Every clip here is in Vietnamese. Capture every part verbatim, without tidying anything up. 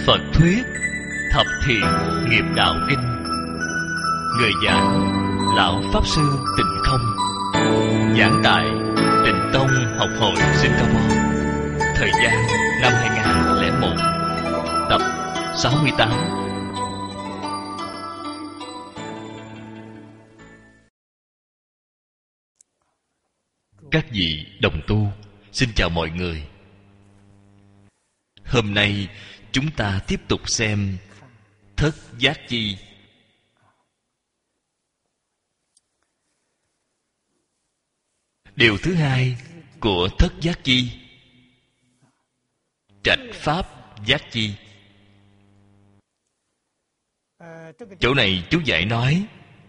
Phật thuyết Thập Thiện Nghiệp Đạo Kinh. Người giảng Lão Pháp Sư Tịnh Không. Giảng tại Tịnh Tông Học hội Singapore. Thời gian năm hai nghìn không trăm lẻ một. Tập sáu mươi tám. Các vị đồng tu, xin chào mọi người. Hôm nay chúng ta tiếp tục xem Thất Giác Chi. Điều thứ hai của Thất Giác Chi, Trạch Pháp Giác Chi. Chỗ này chú giải nói: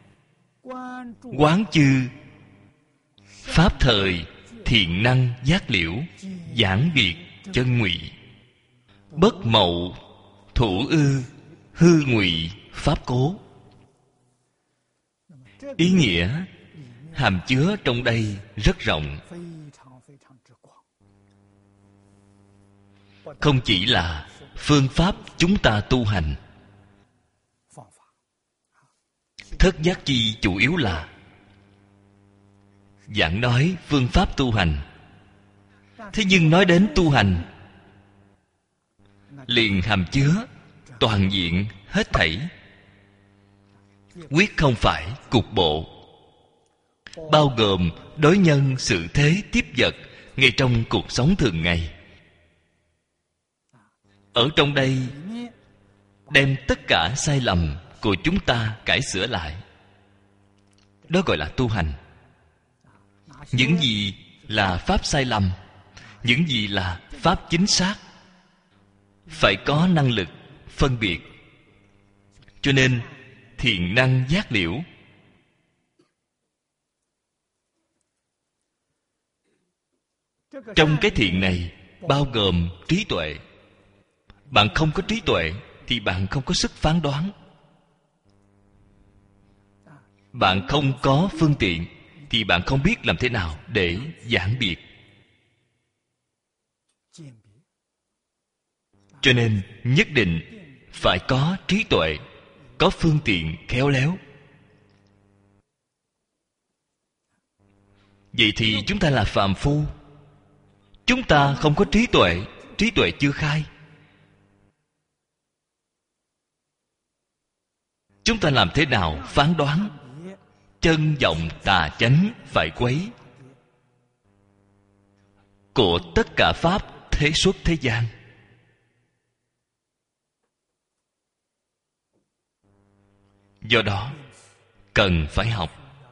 quán chư pháp thời thiện năng giác liễu, giảng biệt chân ngụy, bất mậu thủ ư hư ngụy pháp cố. Ý nghĩa hàm chứa trong đây rất rộng, không chỉ là phương pháp chúng ta tu hành. Thất Giác Chi chủ yếu là giảng nói phương pháp tu hành. Thế nhưng nói đến tu hành liền hàm chứa toàn diện hết thảy, quyết không phải cục bộ, bao gồm đối nhân sự thế tiếp vật ngay trong cuộc sống thường ngày. Ở trong đây đem tất cả sai lầm của chúng ta cải sửa lại. Đó gọi là tu hành. Những gì là pháp sai lầm, những gì là pháp chính xác, phải có năng lực phân biệt. Cho nên thiện năng giác liễu. Trong cái thiện này bao gồm trí tuệ. Bạn không có trí tuệ thì bạn không có sức phán đoán. Bạn không có phương tiện thì bạn không biết làm thế nào để giảng biệt. Cho nên nhất định phải có trí tuệ, có phương tiện khéo léo. Vậy thì chúng ta là phàm phu. Chúng ta không có trí tuệ, trí tuệ chưa khai. Chúng ta làm thế nào phán đoán chân vọng tà chánh phải quấy của tất cả pháp thế xuất thế gian? Do đó cần phải học.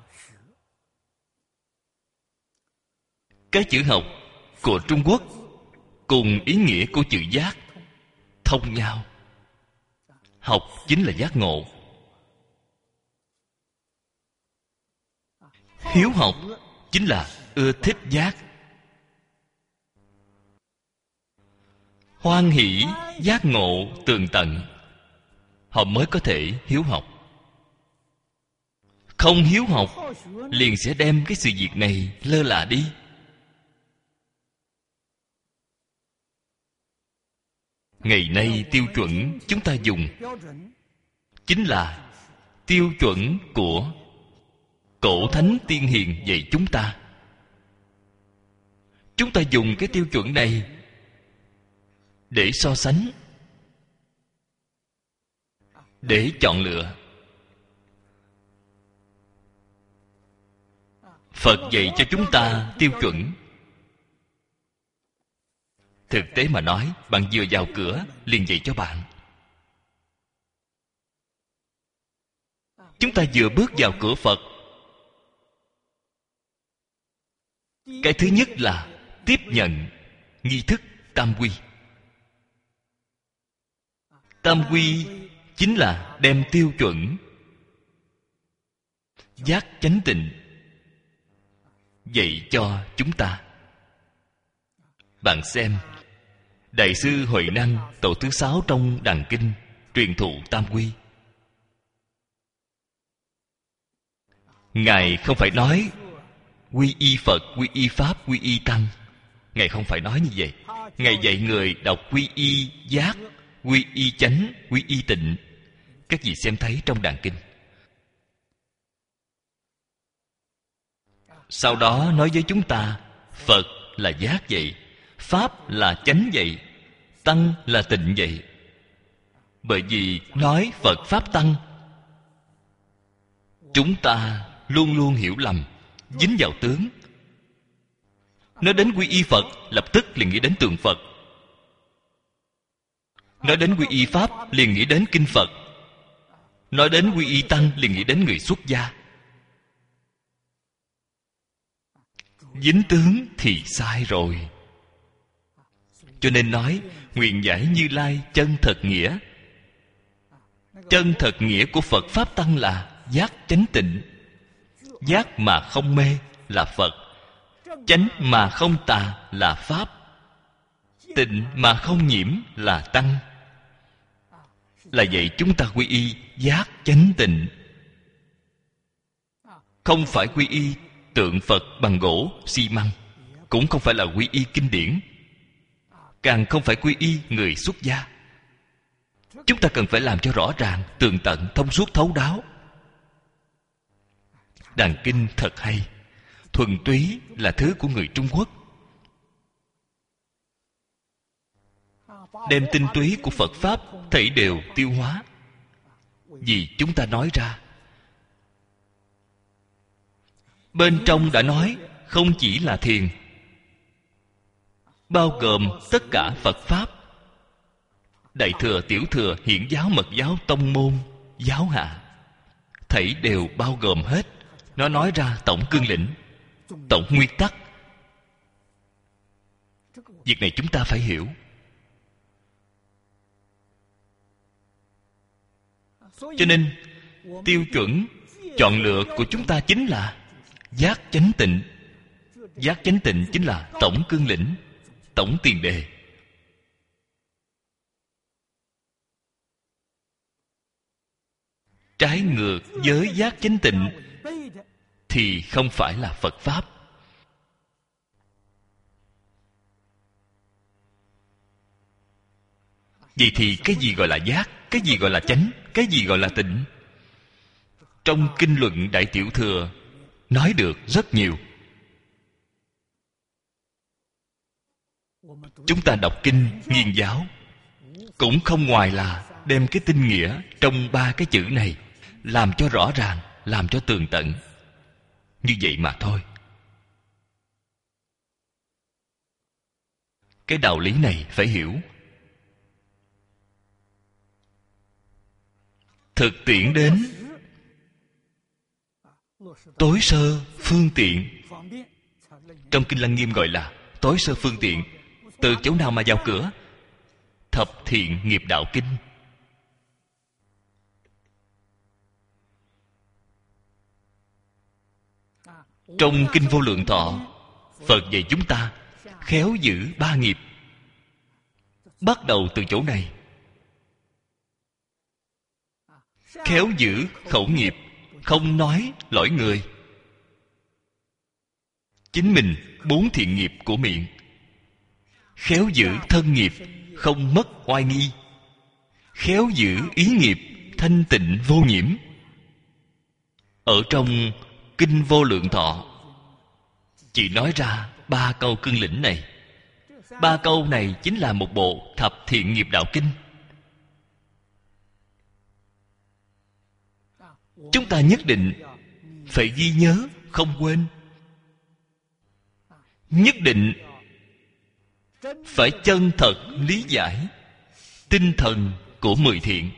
Cái chữ học của Trung Quốc cùng ý nghĩa của chữ giác thông nhau. Học chính là giác ngộ. Hiếu học chính là ưa thích giác. Hoan hỷ giác ngộ tường tận, họ mới có thể hiếu học. Không hiếu học liền sẽ đem cái sự việc này lơ là đi. Ngày nay tiêu chuẩn chúng ta dùng chính là tiêu chuẩn của cổ thánh tiên hiền dạy chúng ta. Chúng ta dùng cái tiêu chuẩn này để so sánh, để chọn lựa. Phật dạy cho chúng ta tiêu chuẩn. Thực tế mà nói, bạn vừa vào cửa liền dạy cho bạn. Chúng ta vừa bước vào cửa Phật, cái thứ nhất là tiếp nhận nghi thức tam quy. Tam quy chính là đem tiêu chuẩn giác chánh tịnh dạy cho chúng ta. Bạn xem, Đại sư Huệ Năng tổ thứ sáu trong Đàn Kinh truyền thụ tam quy. Ngài không phải nói quy y Phật, quy y Pháp, quy y Tăng. Ngài không phải nói như vậy. Ngài dạy người đọc quy y giác, quy y chánh, quy y tịnh. Các vị xem thấy trong Đàn Kinh. Sau đó nói với chúng ta, Phật là giác vậy, Pháp là chánh vậy, Tăng là tịnh vậy. Bởi vì nói Phật Pháp Tăng, chúng ta luôn luôn hiểu lầm, dính vào tướng. Nói đến quy y Phật, lập tức liền nghĩ đến tượng Phật. Nói đến quy y Pháp, liền nghĩ đến kinh Phật. Nói đến quy y Tăng, liền nghĩ đến người xuất gia. Dính tướng thì sai rồi. Cho nên nói, nguyện giải Như Lai chân thật nghĩa. Chân thật nghĩa của Phật Pháp Tăng là giác chánh tịnh. Giác mà không mê là Phật, chánh mà không tà là Pháp, tịnh mà không nhiễm là Tăng. Là vậy chúng ta quy y giác chánh tịnh, không phải quy y tượng Phật bằng gỗ, xi măng, cũng không phải là quy y kinh điển, càng không phải quy y người xuất gia. Chúng ta cần phải làm cho rõ ràng, tường tận, thông suốt, thấu đáo. Đàn Kinh thật hay. Thuần túy là thứ của người Trung Quốc, đem tinh túy của Phật Pháp thảy đều tiêu hóa. Vì chúng ta nói ra, bên trong đã nói không chỉ là thiền, bao gồm tất cả Phật Pháp, Đại Thừa, Tiểu Thừa, Hiển giáo, Mật giáo, Tông môn, giáo hạ, thảy đều bao gồm hết. Nó nói ra tổng cương lĩnh, tổng nguyên tắc. Việc này chúng ta phải hiểu. Cho nên tiêu chuẩn chọn lựa của chúng ta chính là giác chánh tịnh. Giác chánh tịnh chính là tổng cương lĩnh, tổng tiền đề. Trái ngược với giác chánh tịnh thì không phải là Phật Pháp. Vậy thì cái gì gọi là giác? Cái gì gọi là chánh? Cái gì gọi là tịnh? Trong kinh luận Đại Tiểu Thừa nói được rất nhiều. Chúng ta đọc kinh nghiên giáo cũng không ngoài là đem cái tinh nghĩa trong ba cái chữ này làm cho rõ ràng, làm cho tường tận, như vậy mà thôi. Cái đạo lý này phải hiểu. Thực tiễn đến tối sơ phương tiện. Trong kinh Lăng Nghiêm gọi là tối sơ phương tiện. Từ chỗ nào mà vào cửa? Thập thiện nghiệp đạo kinh. Trong kinh Vô Lượng Thọ, Phật dạy chúng ta khéo giữ ba nghiệp. Bắt đầu từ chỗ này. Khéo giữ khẩu nghiệp, không nói lỗi người. Chính mình bốn thiện nghiệp của miệng. Khéo giữ thân nghiệp, không mất oai nghi. Khéo giữ ý nghiệp, thanh tịnh vô nhiễm. Ở trong kinh Vô Lượng Thọ chỉ nói ra ba câu cương lĩnh này. Ba câu này chính là một bộ thập thiện nghiệp đạo kinh. Chúng ta nhất định phải ghi nhớ, không quên. Nhất định phải chân thật lý giải tinh thần của mười thiện.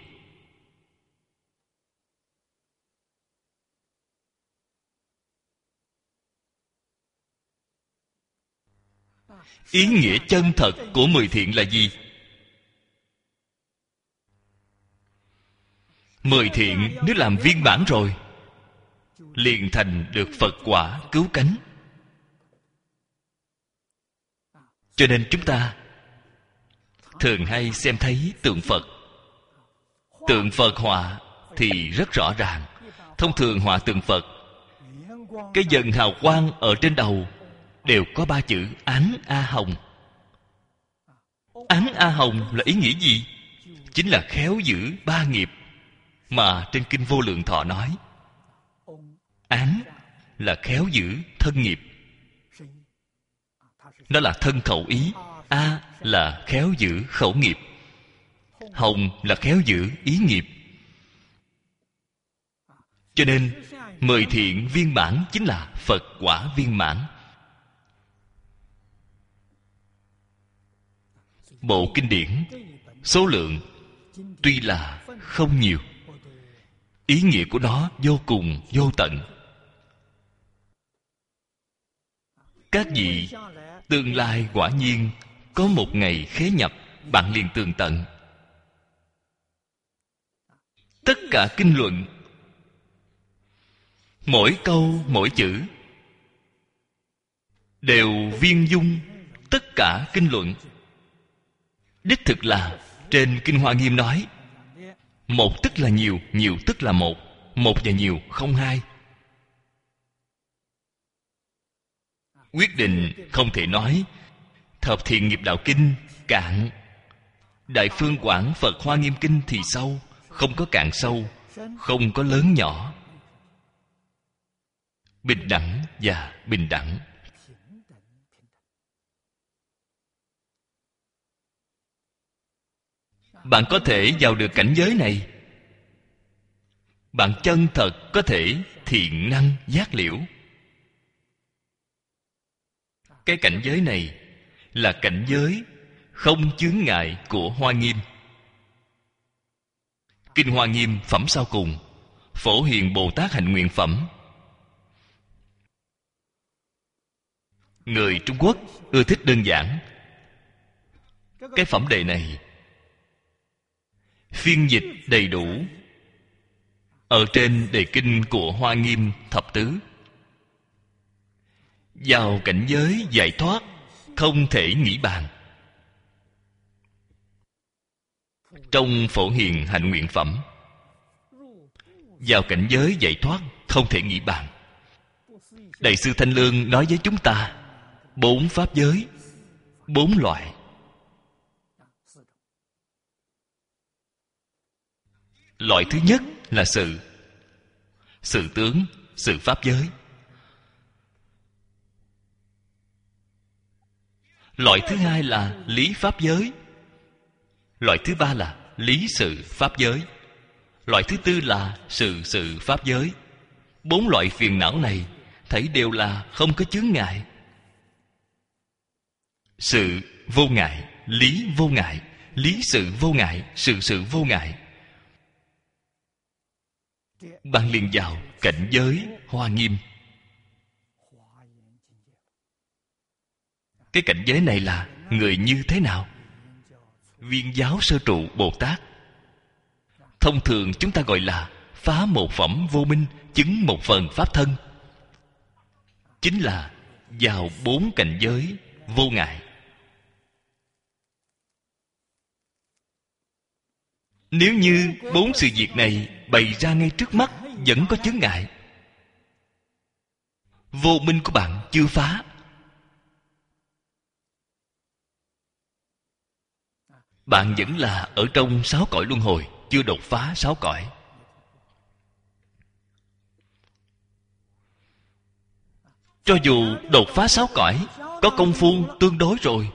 Ý nghĩa chân thật của mười thiện là gì? Mười thiện nếu làm viên mãn rồi, liền thành được Phật quả cứu cánh. Cho nên chúng ta thường hay xem thấy tượng Phật. Tượng Phật họa thì rất rõ ràng. Thông thường họa tượng Phật, cái dần hào quang ở trên đầu đều có ba chữ Án A Hồng. Án A Hồng là ý nghĩa gì? chính là khéo giữ ba nghiệp mà trên Kinh Vô Lượng Thọ nói. Án là khéo giữ thân nghiệp, đó là thân khẩu ý. A là khéo giữ khẩu nghiệp. Hồng là khéo giữ ý nghiệp. Cho nên mười thiện viên mãn chính là Phật quả viên mãn. Bộ kinh điển số lượng tuy là không nhiều, ý nghĩa của nó vô cùng vô tận. Các vị tương lai quả nhiên có một ngày khế nhập, bạn liền tường tận. Tất cả kinh luận, mỗi câu mỗi chữ đều viên dung tất cả kinh luận. Đích thực là trên Kinh Hoa Nghiêm nói, một tức là nhiều, nhiều tức là một, một và nhiều không hai. Quyết định không thể nói Thập Thiện Nghiệp Đạo Kinh cạn, Đại Phương Quảng Phật Hoa Nghiêm Kinh thì sâu. Không có cạn sâu, không có lớn nhỏ, bình đẳng và bình đẳng. Bạn có thể vào được cảnh giới này, bạn chân thật có thể thiện năng giác liễu. Cái cảnh giới này là cảnh giới không chướng ngại của Hoa Nghiêm. Kinh Hoa Nghiêm phẩm sau cùng, Phổ Hiền Bồ Tát Hạnh Nguyện Phẩm. Người Trung Quốc ưa thích đơn giản. Cái phẩm đề này phiên dịch đầy đủ ở trên đề kinh của Hoa Nghiêm thập tứ. Vào cảnh giới giải thoát không thể nghĩ bàn. Trong Phổ Hiền Hạnh Nguyện Phẩm, vào cảnh giới giải thoát không thể nghĩ bàn. Đại sư Thanh Lương nói với chúng ta bốn pháp giới, bốn loại. Loại thứ nhất là sự, sự tướng, sự pháp giới. Loại thứ hai là lý pháp giới. Loại thứ ba là lý sự pháp giới. Loại thứ tư là sự sự pháp giới. Bốn loại phiền não này thấy đều là không có chướng ngại. Sự vô ngại, lý vô ngại, lý sự vô ngại, sự sự vô ngại. Bạn liền vào cảnh giới Hoa Nghiêm. Cái cảnh giới này là người như thế nào? Viên giáo sơ trụ Bồ Tát. Thông thường chúng ta gọi là phá một phẩm vô minh, chứng một phần pháp thân. Chính là vào bốn cảnh giới vô ngại. Nếu như bốn sự việc này bày ra ngay trước mắt vẫn có chướng ngại, vô minh của bạn chưa phá, bạn vẫn là ở trong sáu cõi luân hồi, chưa đột phá sáu cõi. Cho dù đột phá sáu cõi, có công phu tương đối rồi,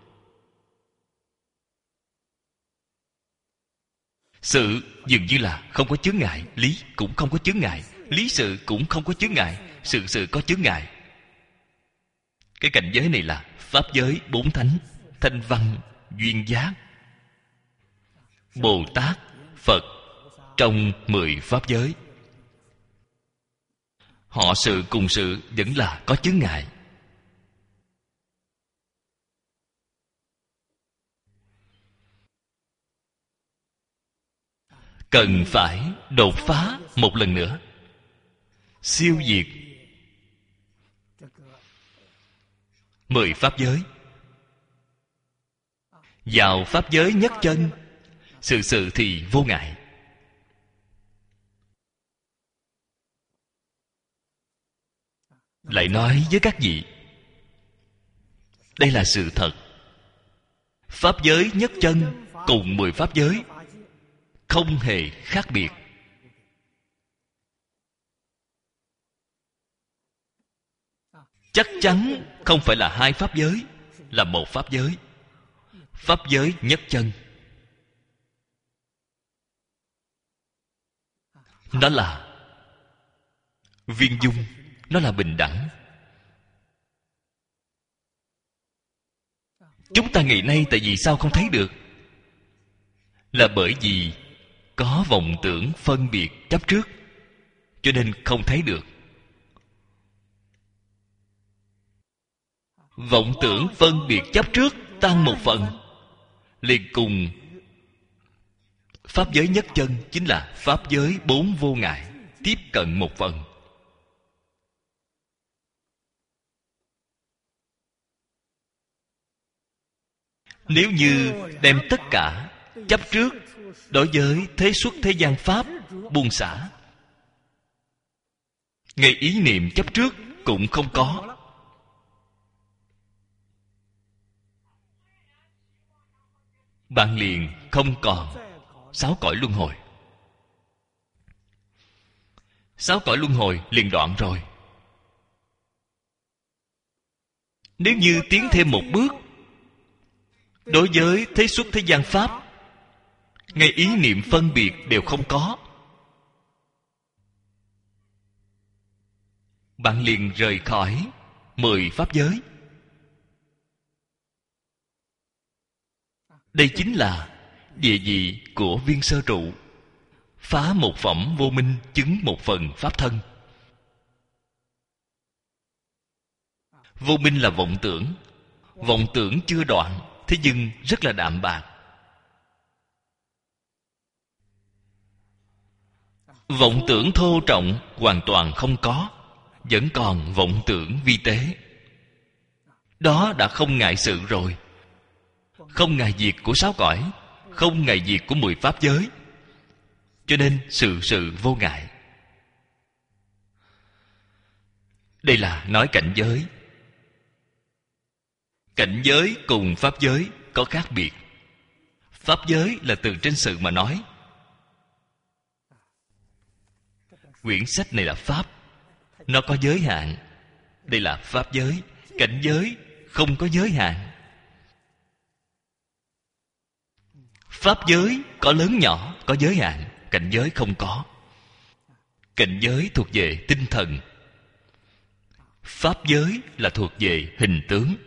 sự dường như là không có chướng ngại, lý cũng không có chướng ngại, lý sự cũng không có chướng ngại, sự sự có chướng ngại. Cái cảnh giới này là pháp giới bốn thánh: Thanh Văn, Duyên Giác, Bồ Tát, Phật trong mười pháp giới. Họ sự cùng sự vẫn là có chướng ngại. Cần phải đột phá một lần nữa, siêu diệt mười pháp giới. Vào pháp giới nhất chân, sự sự thì vô ngại. Lại nói với các vị, đây là sự thật. Pháp giới nhất chân cùng mười pháp giới không hề khác biệt. Chắc chắn không phải là hai pháp giới, là một pháp giới. Pháp giới nhất chân. Nó là viên dung, nó là bình đẳng. Chúng ta ngày nay tại vì sao không thấy được? Là bởi vì có vọng tưởng phân biệt chấp trước, cho nên không thấy được. Vọng tưởng phân biệt chấp trước tăng một phần, liền cùng pháp giới nhất chân, chính là pháp giới bốn vô ngại, tiếp cận một phần. Nếu như đem tất cả chấp trước đối với thế xuất thế gian pháp buông xả, ngay ý niệm chấp trước cũng không có, bạn liền không còn sáu cõi luân hồi. Sáu cõi luân hồi liền đoạn rồi. Nếu như tiến thêm một bước, đối với thế xuất thế gian pháp, ngay ý niệm phân biệt đều không có, bạn liền rời khỏi mười pháp giới. Đây chính là địa vị của viên sơ trụ, phá một phẩm vô minh, chứng một phần pháp thân. Vô minh là vọng tưởng. Vọng tưởng chưa đoạn, thế nhưng rất là đạm bạc. Vọng tưởng thô trọng hoàn toàn không có, vẫn còn vọng tưởng vi tế. Đó đã không ngại sự rồi. Không ngại diệt của sáu cõi, không ngại diệt của mười pháp giới, cho nên sự sự vô ngại. Đây là nói cảnh giới. Cảnh giới cùng pháp giới có khác biệt. Pháp giới là từ trên sự mà nói. Quyển sách này là pháp, nó có giới hạn. Đây là pháp giới. Cảnh giới không có giới hạn. Pháp giới có lớn nhỏ, có giới hạn. Cảnh giới không có. Cảnh giới thuộc về tinh thần, pháp giới là thuộc về hình tướng.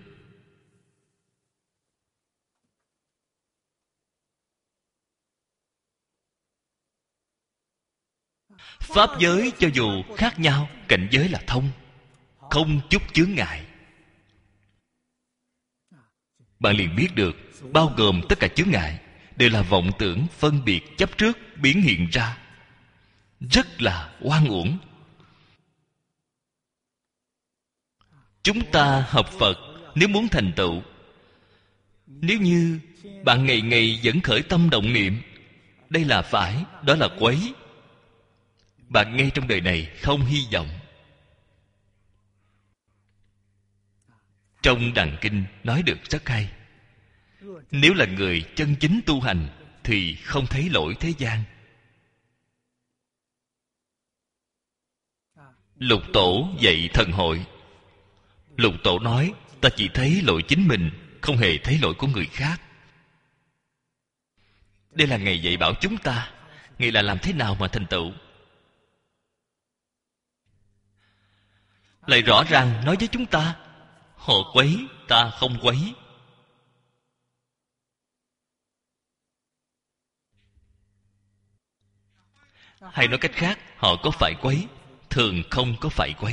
Pháp giới cho dù khác nhau, cảnh giới là thông, không chút chướng ngại. Bạn liền biết được, bao gồm tất cả chướng ngại đều là vọng tưởng phân biệt chấp trước biến hiện ra, rất là oan uổng. Chúng ta học Phật, nếu muốn thành tựu, nếu như bạn ngày ngày vẫn khởi tâm động niệm, đây là phải, đó là quấy, bạn ngay trong đời này không hy vọng. Trong Đàn Kinh nói được rất hay. Nếu là người chân chính tu hành thì không thấy lỗi thế gian. Lục Tổ dạy thần hội, Lục Tổ nói, ta chỉ thấy lỗi chính mình, không hề thấy lỗi của người khác. Đây là Ngài dạy bảo chúng ta. Ngài là làm thế nào mà thành tựu? Lại rõ ràng nói với chúng ta, họ quấy, ta không quấy. Hay nói cách khác, họ có phải quấy, thường không có phải quấy.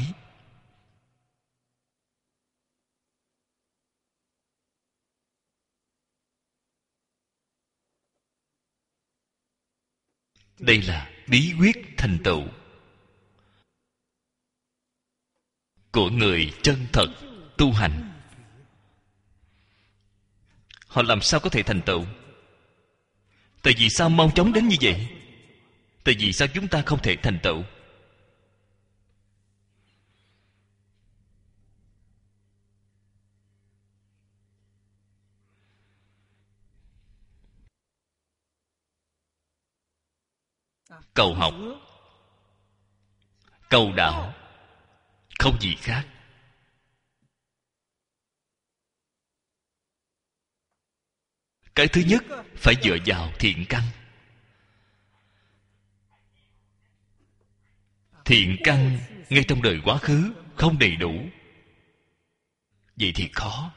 Đây là bí quyết thành tựu của người chân thật tu hành. Họ làm sao có thể thành tựu? Tại vì sao mau chóng đến như vậy? Tại vì sao chúng ta không thể thành tựu? cầu học, cầu đạo, không gì khác. Cái thứ nhất phải dựa vào thiện căn. Thiện căn ngay trong đời quá khứ không đầy đủ, vậy thì khó.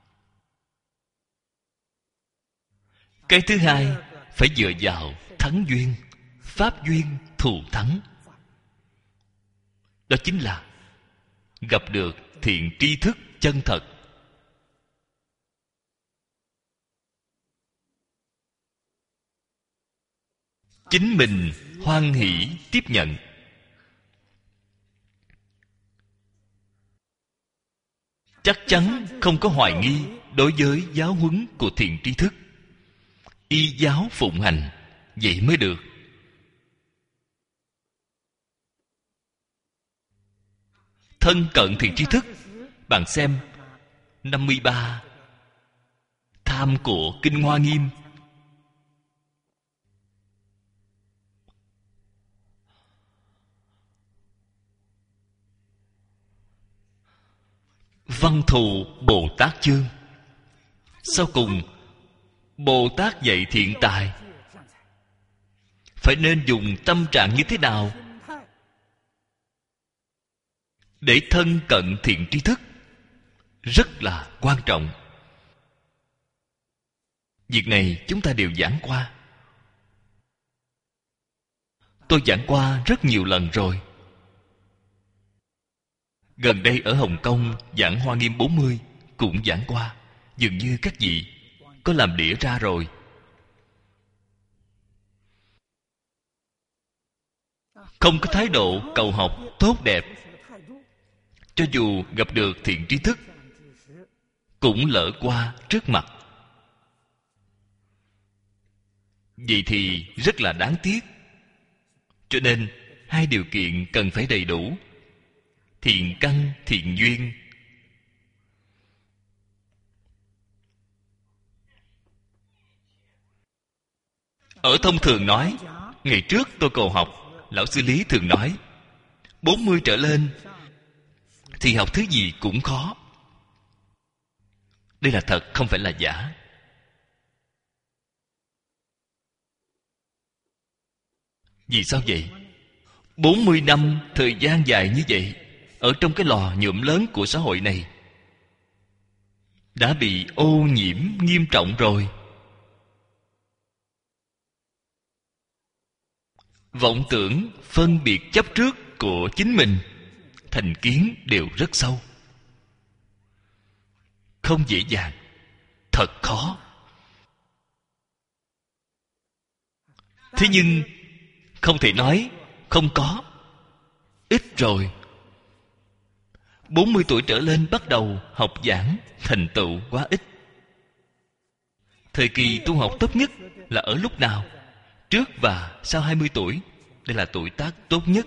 Cái thứ hai phải dựa vào thắng duyên, pháp duyên thù thắng. Đó chính là gặp được thiện tri thức chân thật. Chính mình hoan hỷ tiếp nhận. Chắc chắn không có hoài nghi đối với giáo huấn của thiện tri thức. Y giáo phụng hành, vậy mới được. Thân cận thiện tri thức. Bạn xem năm mươi ba tham của Kinh Hoa Nghiêm. Văn thù Bồ Tát chương. Sau cùng Bồ Tát dạy thiện tài phải nên dùng tâm trạng như thế nào để thân cận thiện tri thức, rất là quan trọng. Việc này chúng ta đều giảng qua. Tôi giảng qua rất nhiều lần rồi. Gần đây ở Hồng Kông giảng Hoa Nghiêm bốn mươi cũng giảng qua. Dường như các vị có làm đĩa ra rồi. Không có thái độ cầu học tốt đẹp, cho dù gặp được thiện tri thức cũng lỡ qua trước mặt. Vậy thì rất là đáng tiếc. Cho nên hai điều kiện cần phải đầy đủ: thiện căn, thiện duyên. Ở thông thường nói, ngày trước tôi cầu học, lão sư Lý thường nói bốn mươi trở lên thì học thứ gì cũng khó. Đây là thật, không phải là giả. Vì sao vậy? bốn mươi năm thời gian dài như vậy, ở trong cái lò nhuộm lớn của xã hội này đã bị ô nhiễm nghiêm trọng rồi. Vọng tưởng, phân biệt chấp trước của chính mình, thành kiến đều rất sâu. Không dễ dàng, thật khó. Thế nhưng không thể nói không có. Ít rồi. bốn mươi tuổi trở lên bắt đầu học giảng, thành tựu quá ít. Thời kỳ tu học tốt nhất là ở lúc nào? Trước và sau hai mươi tuổi. Đây là tuổi tác tốt nhất.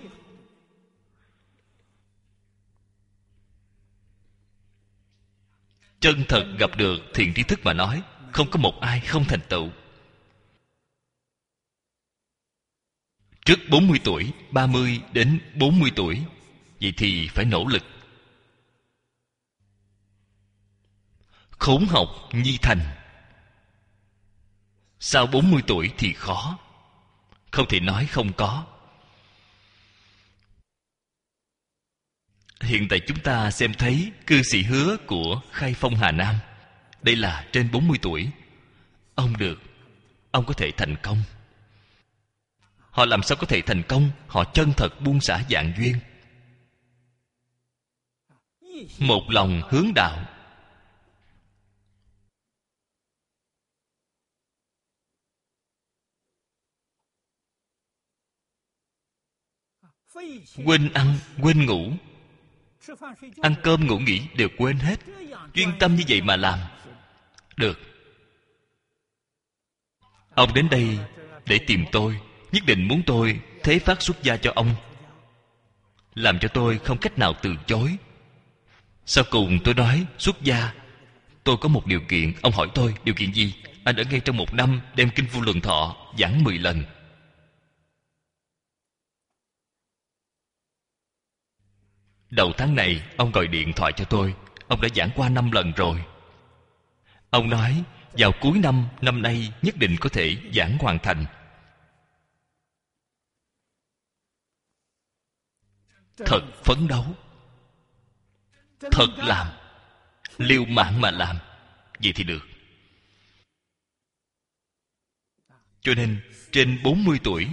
Chân thật gặp được thiện tri thức mà nói, không có một ai không thành tựu. Trước bốn mươi tuổi, ba mươi đến bốn mươi tuổi, vậy thì phải nỗ lực. Khốn học nhi thành. Sau bốn mươi tuổi thì khó. Không thể nói không có. Hiện tại chúng ta xem thấy cư sĩ Hứa của Khai Phong Hà Nam. Đây là trên bốn mươi tuổi. Ông được, ông có thể thành công. Họ làm sao có thể thành công? Họ chân thật buông xả dạng duyên, một lòng hướng đạo. Quên ăn, quên ngủ, ăn cơm ngủ nghỉ đều quên hết. Chuyên tâm như vậy mà làm được. Ông đến đây để tìm tôi, nhất định muốn tôi thế phát xuất gia cho ông, làm cho tôi không cách nào từ chối. Sau cùng tôi nói xuất gia, tôi có một điều kiện. Ông hỏi tôi điều kiện gì? Anh ở ngay trong một năm đem Kinh Vô Lượng Thọ giảng mười lần. Đầu tháng này ông gọi điện thoại cho tôi. Ông đã giảng qua năm lần rồi. Ông nói vào cuối năm năm nay nhất định có thể giảng hoàn thành. Thật phấn đấu, thật làm, liều mạng mà làm, vậy thì được. Cho nên trên bốn mươi tuổi,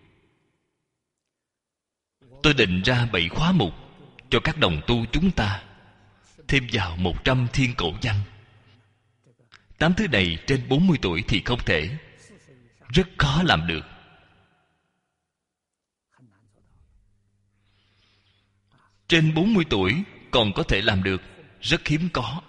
tôi định ra bảy khóa mục cho các đồng tu chúng ta, thêm vào một trăm thiên cổ văn. Tám thứ này trên bốn mươi tuổi thì không thể, rất khó làm được. Trên bốn mươi tuổi còn có thể làm được, rất hiếm có.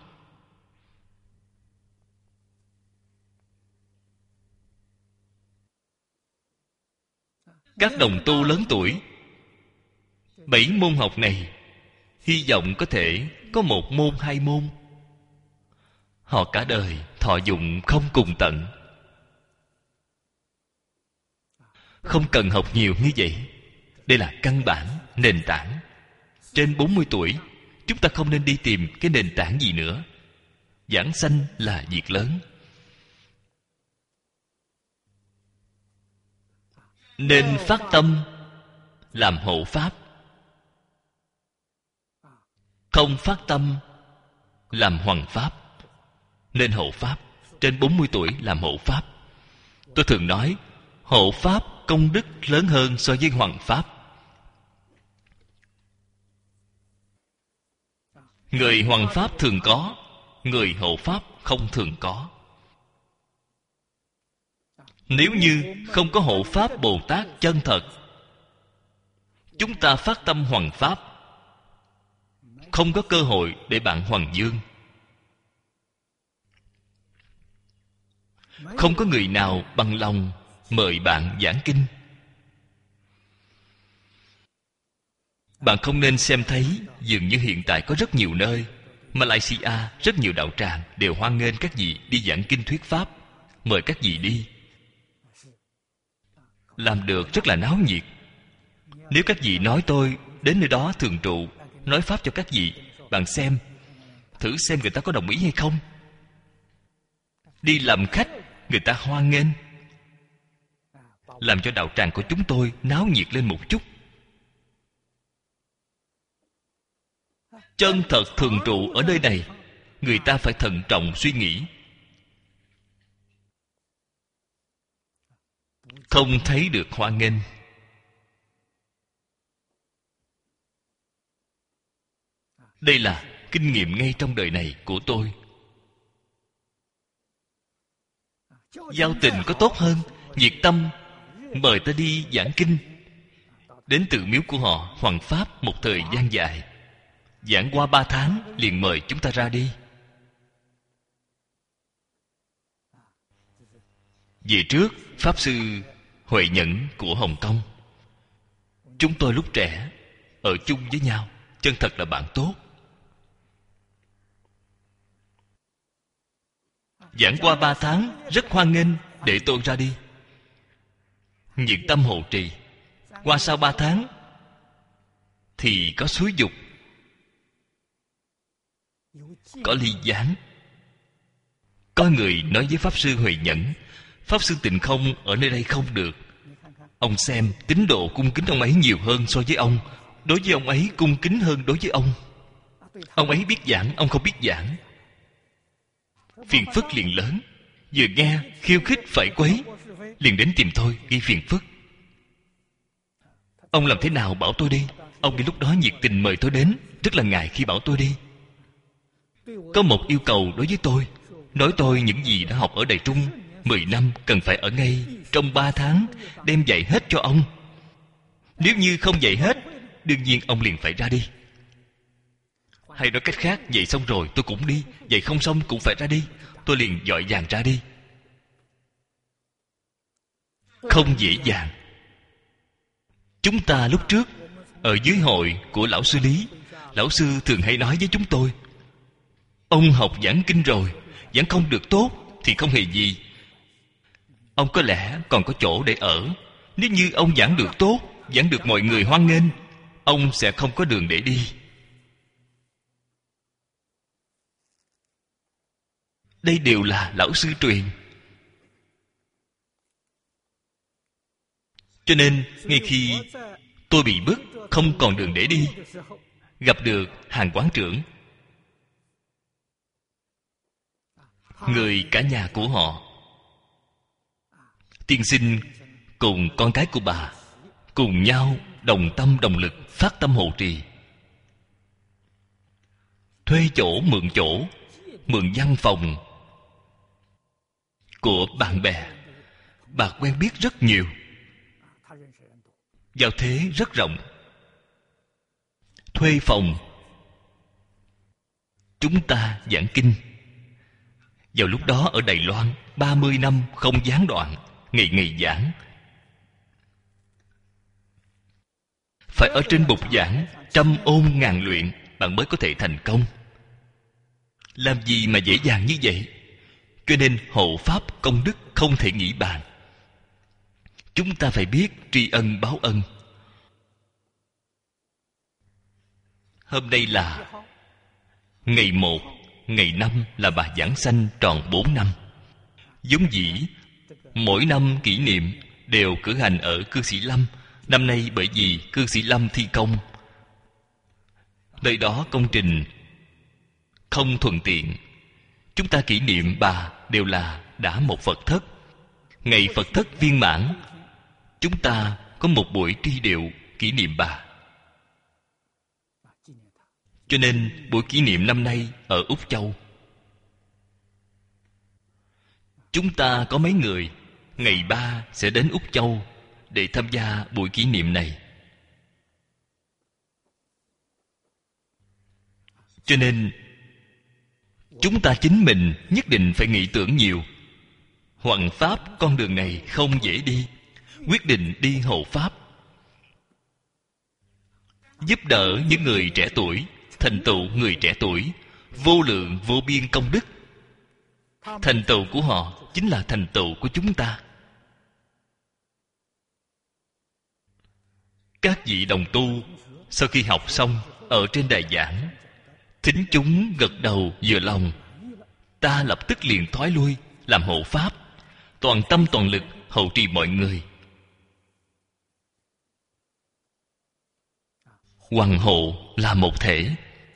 Các đồng tu lớn tuổi, bảy môn học này hy vọng có thể có một môn hai môn, họ cả đời thọ dụng không cùng tận. Không cần học nhiều như vậy. Đây là căn bản, nền tảng. Trên bốn mươi tuổi, chúng ta không nên đi tìm cái nền tảng gì nữa. Giảng sanh là việc lớn. Nên phát tâm làm hộ pháp, không phát tâm làm hoằng pháp. Nên hộ pháp. Trên bốn mươi tuổi làm hộ pháp. Tôi thường nói hộ pháp công đức lớn hơn so với hoằng pháp. Người hoằng pháp thường có, người hộ pháp không thường có. Nếu như không có hộ pháp Bồ Tát chân thật, chúng ta phát tâm hoằng pháp, không có cơ hội để bạn hoằng dương. Không có người nào bằng lòng mời bạn giảng kinh. Bạn không nên xem thấy dường như hiện tại có rất nhiều nơi, Malaysia, rất nhiều đạo tràng đều hoan nghênh các vị đi giảng kinh thuyết pháp, mời các vị đi. Làm được rất là náo nhiệt. Nếu các vị nói tôi đến nơi đó thường trụ, nói pháp cho các vị, bạn xem, thử xem người ta có đồng ý hay không. Đi làm khách, người ta hoan nghênh, làm cho đạo tràng của chúng tôi náo nhiệt lên một chút. Chân thật thường trụ ở nơi này, người ta phải thận trọng suy nghĩ. Không thấy được hoan nghênh. Đây là kinh nghiệm ngay trong đời này của tôi. Giao tình có tốt hơn, nhiệt tâm mời ta đi giảng kinh, đến tự miếu của họ hoằng pháp một thời gian dài, giảng qua ba tháng liền mời chúng ta ra đi. Về trước, Pháp Sư Huệ Nhẫn của Hồng Kông, chúng tôi lúc trẻ ở chung với nhau, chân thật là bạn tốt. Giảng qua ba tháng rất hoan nghênh để tôi ra đi, nhiệt tâm hộ trì. Qua sau ba tháng thì có xúi dục, có ly gián. Có người nói với Pháp Sư Huệ Nhẫn, Pháp Sư Tịnh Không ở nơi đây không được. Ông xem tín đồ cung kính ông ấy nhiều hơn so với ông, đối với ông ấy cung kính hơn đối với ông. Ông ấy biết giảng, ông không biết giảng, phiền phức liền lớn. Vừa nghe khiêu khích phải quấy, liền đến tìm tôi gây phiền phức. Ông làm thế nào bảo tôi đi? Ông đi lúc đó nhiệt tình mời tôi đến, rất là ngại khi bảo tôi đi. Có một yêu cầu đối với tôi, nói tôi những gì đã học ở Đài Trung mười năm cần phải ở ngay trong ba tháng đem dạy hết cho ông. Nếu như không dạy hết, đương nhiên ông liền phải ra đi. Hay nói cách khác, dạy xong rồi tôi cũng đi, dạy không xong cũng phải ra đi. Tôi liền vội vàng ra đi. Không dễ dàng. Chúng ta lúc trước ở dưới hội của Lão Sư Lý, Lão Sư thường hay nói với chúng tôi, ông học giảng kinh rồi, giảng không được tốt thì không hề gì, ông có lẽ còn có chỗ để ở. Nếu như ông giảng được tốt, giảng được mọi người hoan nghênh, ông sẽ không có đường để đi. Đây đều là lão sư truyền. Cho nên ngay khi tôi bị bức, không còn đường để đi, gặp được hàng quán trưởng, người cả nhà của họ, tiên sinh cùng con cái của bà cùng nhau đồng tâm đồng lực phát tâm hộ trì, thuê chỗ mượn chỗ, mượn văn phòng của bạn bè. Bà quen biết rất nhiều, giao thế rất rộng. Thuê phòng, chúng ta giảng kinh. Vào lúc đó ở Đài Loan, ba mươi năm không gián đoạn, ngày ngày giảng. Phải ở trên bục giảng, trăm ôn ngàn luyện, bạn mới có thể thành công. Làm gì mà dễ dàng như vậy? Cho nên hộ pháp công đức không thể nghĩ bàn. Chúng ta phải biết tri ân báo ân. Hôm nay là ngày một, ngày năm là bà giảng sanh tròn bốn năm. Giống dĩ mỗi năm kỷ niệm đều cử hành ở Cư Sĩ Lâm. Năm nay bởi vì Cư Sĩ Lâm thi công, nơi đó công trình không thuận tiện, chúng ta kỷ niệm bà đều là đã một Phật thất. Ngày Phật thất viên mãn, chúng ta có một buổi tri điệu kỷ niệm bà. Cho nên buổi kỷ niệm năm nay ở Úc Châu, chúng ta có mấy người ngày ba sẽ đến Úc Châu để tham gia buổi kỷ niệm này. Cho nên chúng ta chính mình nhất định phải nghĩ tưởng nhiều. Hoằng pháp con đường này không dễ đi, quyết định đi hộ pháp, giúp đỡ những người trẻ tuổi, thành tựu người trẻ tuổi, vô lượng vô biên công đức. Thành tựu của họ chính là thành tựu của chúng ta. Các vị đồng tu sau khi học xong ở trên đài giảng, thính chúng gật đầu vừa lòng, ta lập tức liền thoái lui làm hộ pháp, toàn tâm toàn lực hậu trì mọi người. Hoằng hộ là một thể.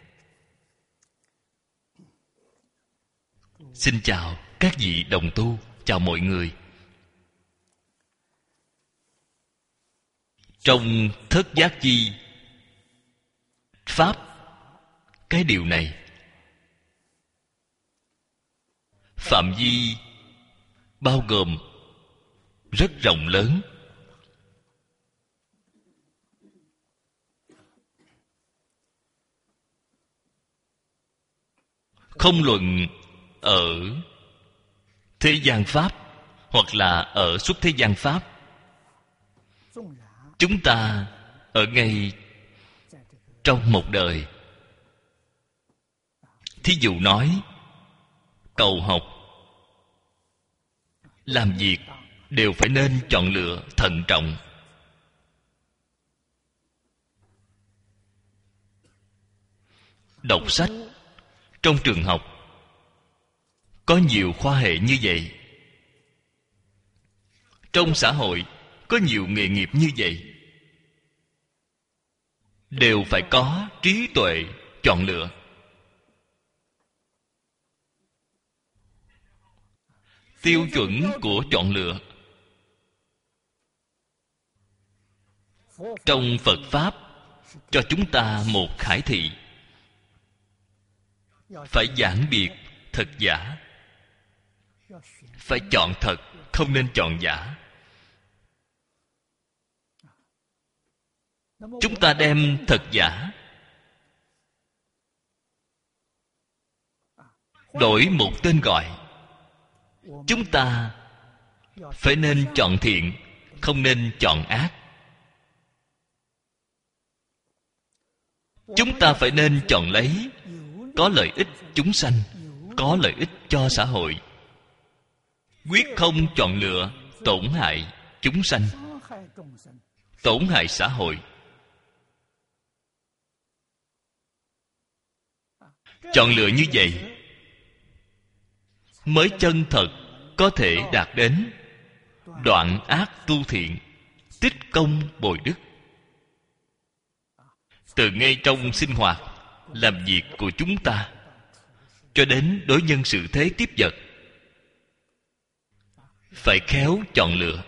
Xin chào các vị đồng tu, chào mọi người. Trong thất giác chi pháp, cái điều này phạm vi bao gồm rất rộng lớn. Không luận ở thế gian pháp hoặc là ở xuất thế gian pháp, chúng ta ở ngay trong một đời, thí dụ nói cầu học, làm việc đều phải nên chọn lựa thận trọng. Đọc sách trong trường học có nhiều khoa hệ như vậy. Trong xã hội có nhiều nghề nghiệp như vậy, đều phải có trí tuệ chọn lựa. Tiêu chuẩn của chọn lựa trong Phật Pháp cho chúng ta một khải thị. Phải giảng biệt thật giả, phải chọn thật, không nên chọn giả. Chúng ta đem thật giả đổi một tên gọi. Chúng ta phải nên chọn thiện, không nên chọn ác. Chúng ta phải nên chọn lấy có lợi ích chúng sanh, có lợi ích cho xã hội, quyết không chọn lựa tổn hại chúng sanh, tổn hại xã hội. Chọn lựa như vậy mới chân thật có thể đạt đến đoạn ác tu thiện, tích công bồi đức. Từ ngay trong sinh hoạt làm việc của chúng ta cho đến đối nhân xử thế tiếp vật, phải khéo chọn lựa.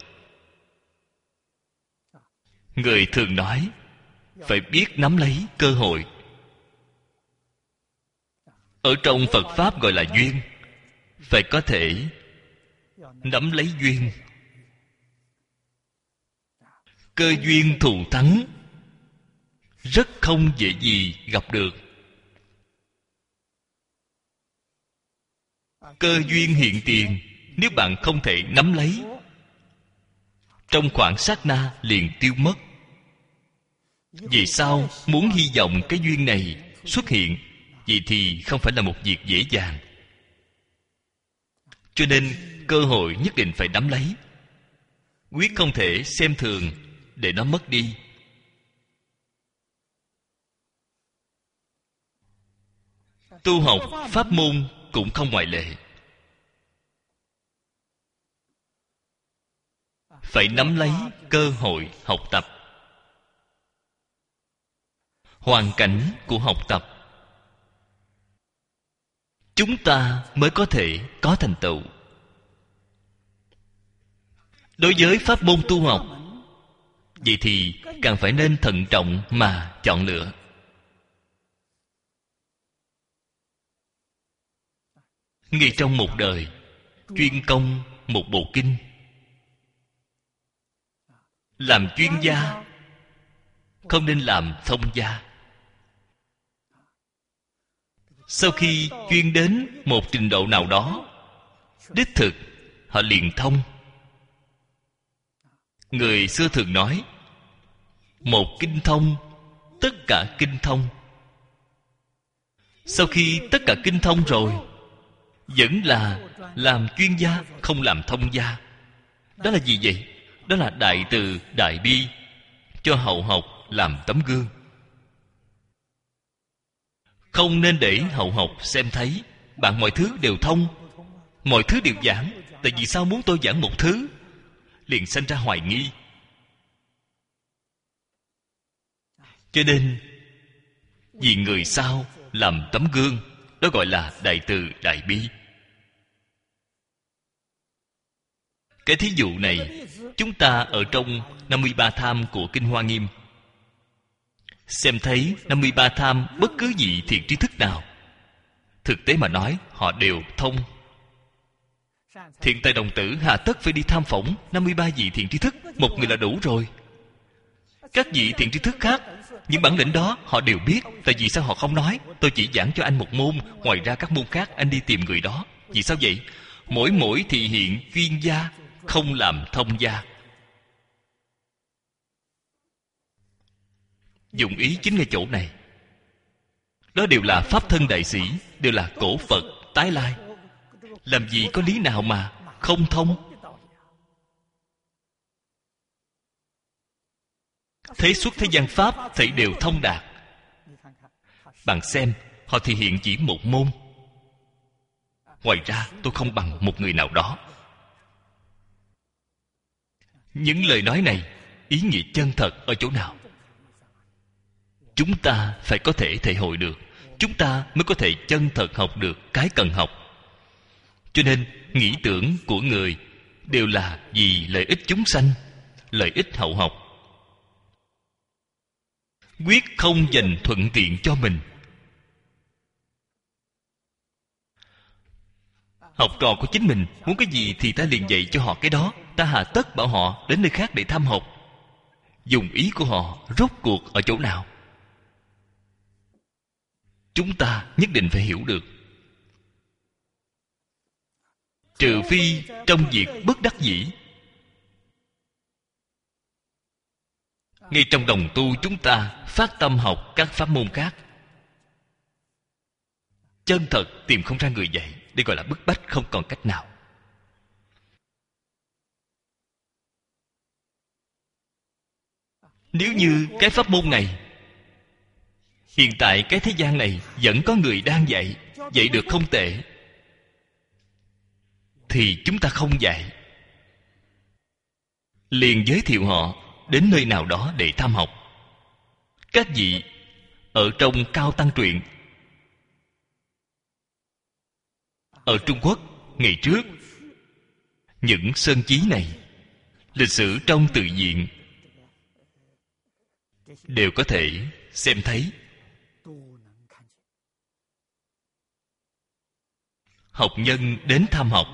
Người thường nói phải biết nắm lấy cơ hội. Ở trong Phật Pháp gọi là duyên. Phải có thể nắm lấy duyên. Cơ duyên thù thắng rất không dễ gì gặp được. Cơ duyên hiện tiền, nếu bạn không thể nắm lấy, trong khoảng sát na liền tiêu mất. Vì sao muốn hy vọng cái duyên này xuất hiện? Vậy thì không phải là một việc dễ dàng. Cho nên cơ hội nhất định phải nắm lấy, quyết không thể xem thường để nó mất đi. Tu học pháp môn cũng không ngoại lệ. Phải nắm lấy cơ hội học tập, hoàn cảnh của học tập, chúng ta mới có thể có thành tựu. Đối với pháp môn tu học, vậy thì càng phải nên thận trọng mà chọn lựa. Ngay trong một đời, chuyên công một bộ kinh, làm chuyên gia, không nên làm thông gia. Sau khi chuyên đến một trình độ nào đó, đích thực họ liền thông. Người xưa thường nói, một kinh thông, tất cả kinh thông. Sau khi tất cả kinh thông rồi, vẫn là làm chuyên gia, không làm thông gia. Đó là gì vậy? Đó là đại từ, đại bi, cho hậu học làm tấm gương. Không nên để hậu học xem thấy bạn mọi thứ đều thông, mọi thứ đều giảng. Tại vì sao muốn tôi giảng một thứ? Liền sanh ra hoài nghi. Cho nên vì người sau làm tấm gương, đó gọi là đại từ đại bi. Cái thí dụ này chúng ta ở trong năm mươi ba tham của Kinh Hoa Nghiêm xem thấy năm mươi ba tham bất cứ vị thiện tri thức nào, thực tế mà nói họ đều thông. Thiện tài đồng tử hà tất phải đi tham phỏng năm mươi ba vị thiện tri thức, một người là đủ rồi. Các vị thiện tri thức khác, những bản lĩnh đó họ đều biết. Tại vì sao họ không nói? Tôi chỉ giảng cho anh một môn, ngoài ra các môn khác anh đi tìm người đó. Vì sao vậy? Mỗi mỗi thị hiện chuyên gia, không làm thông gia. Dụng ý chính là chỗ này. Đó đều là pháp thân đại sĩ, đều là cổ Phật tái lai. Làm gì có lý nào mà không thông? Thế xuất thế gian pháp thảy đều thông đạt. Bạn xem, họ thể hiện chỉ một môn. Ngoài ra tôi không bằng một người nào đó. Những lời nói này ý nghĩa chân thật ở chỗ nào? Chúng ta phải có thể thể hội được, chúng ta mới có thể chân thật học được cái cần học. Cho nên nghĩ tưởng của người đều là vì lợi ích chúng sanh, lợi ích hậu học, quyết không dành thuận tiện cho mình. Học trò của chính mình muốn cái gì thì ta liền dạy cho họ cái đó. Ta hà tất bảo họ đến nơi khác để thăm học. Dùng ý của họ rốt cuộc ở chỗ nào? Chúng ta nhất định phải hiểu được. Trừ phi trong việc bất đắc dĩ. Ngay trong đồng tu chúng ta phát tâm học các pháp môn khác, chân thật tìm không ra người dạy, đây gọi là bức bách không còn cách nào. Nếu như cái pháp môn này hiện tại cái thế gian này vẫn có người đang dạy, dạy được không tệ, thì chúng ta không dạy, liền giới thiệu họ đến nơi nào đó để tham học. Các vị ở trong Cao Tăng truyện ở Trung Quốc ngày trước, những sơn chí này, lịch sử trong tự viện đều có thể xem thấy. Học nhân đến tham học,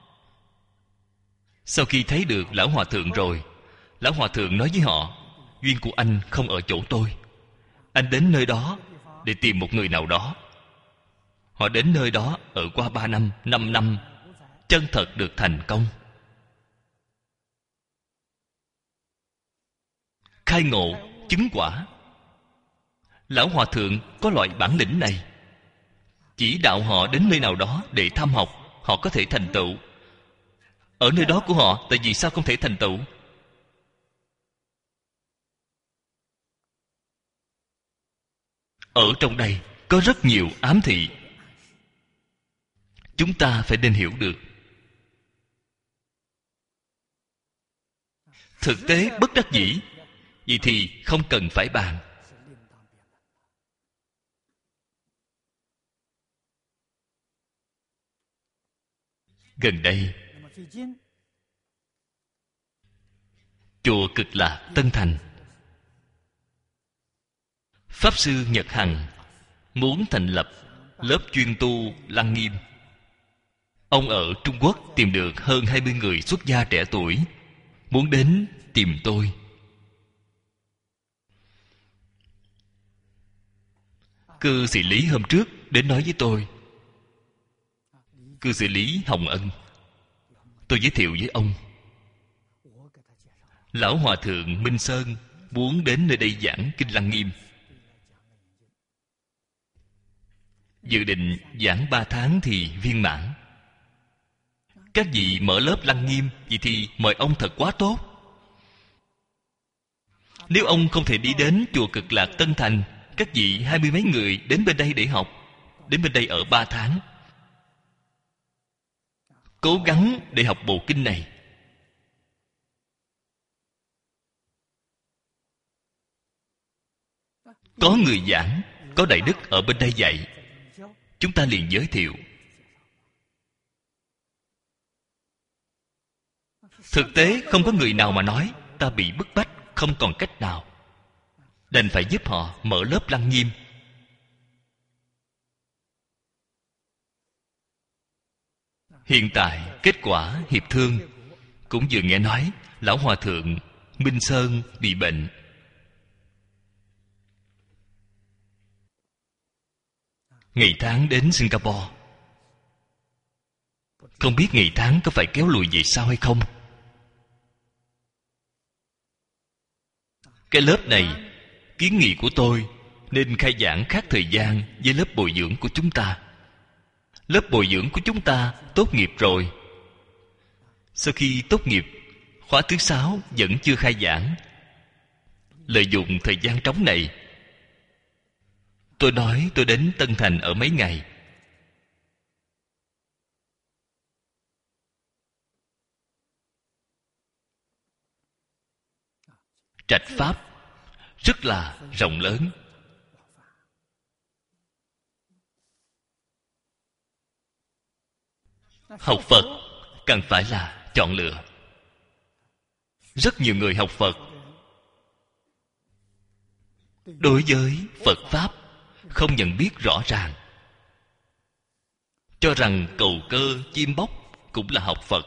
sau khi thấy được lão hòa thượng rồi, lão hòa thượng nói với họ: duyên của anh không ở chỗ tôi, anh đến nơi đó để tìm một người nào đó. Họ đến nơi đó ở qua ba năm, năm năm, chân thật được thành công, khai ngộ, chứng quả. Lão hòa thượng có loại bản lĩnh này, chỉ đạo họ đến nơi nào đó để thăm học, họ có thể thành tựu. Ở nơi đó của họ, tại vì sao không thể thành tựu? Ở trong đây có rất nhiều ám thị, chúng ta phải nên hiểu được. Thực tế bất đắc dĩ, vậy thì không cần phải bàn. Gần đây, chùa Cực Lạc Tân Thành, Pháp Sư Nhật Hằng muốn thành lập lớp chuyên tu Lăng Nghiêm. Ông ở Trung Quốc tìm được hơn hai mươi người xuất gia trẻ tuổi, muốn đến tìm tôi. Cư sĩ lý hôm trước đến nói với tôi. Cư sĩ lý Hồng Ân, tôi giới thiệu với ông, lão hòa thượng Minh Sơn muốn đến nơi đây giảng kinh Lăng Nghiêm. Dự định giảng ba tháng thì viên mãn. Các vị mở lớp Lăng Nghiêm, vậy thì mời ông thật quá tốt. Nếu ông không thể đi đến chùa Cực Lạc Tân Thành, các vị hai mươi mấy người đến bên đây để học, đến bên đây ở ba tháng, cố gắng để học bộ kinh này. Có người giảng, có đại đức ở bên đây dạy, chúng ta liền giới thiệu. Thực tế không có người nào mà nói ta bị bức bách, không còn cách nào, đành phải giúp họ mở lớp Lăng Nghiêm. Hiện tại kết quả hiệp thương, cũng vừa nghe nói lão hòa thượng Minh Sơn bị bệnh. Ngày tháng đến Singapore, không biết ngày tháng có phải kéo lùi về sau hay không. Cái lớp này, kiến nghị của tôi nên khai giảng khác thời gian với lớp bồi dưỡng của chúng ta. Lớp bồi dưỡng của chúng ta tốt nghiệp rồi, sau khi tốt nghiệp, khóa thứ sáu vẫn chưa khai giảng. Lợi dụng thời gian trống này, tôi nói tôi đến Tân Thành ở mấy ngày. Trạch Pháp rất là rộng lớn. Học Phật cần phải là chọn lựa. Rất nhiều người học Phật, đối với Phật Pháp không nhận biết rõ ràng, cho rằng cầu cơ chim bóc cũng là học Phật.